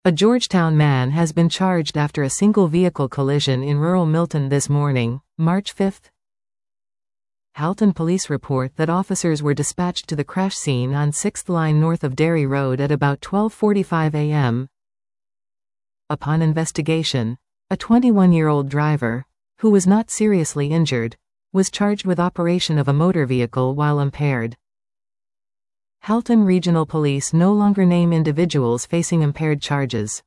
A Georgetown man has been charged after a single vehicle collision in rural Milton this morning, March 5. Halton police report that officers were dispatched to the crash scene on 6th Line north of Derry Road at about 12:45 a.m. Upon investigation, a 21-year-old driver, who was not seriously injured, was charged with operation of a motor vehicle while impaired. Halton Regional Police no longer name individuals facing impaired charges.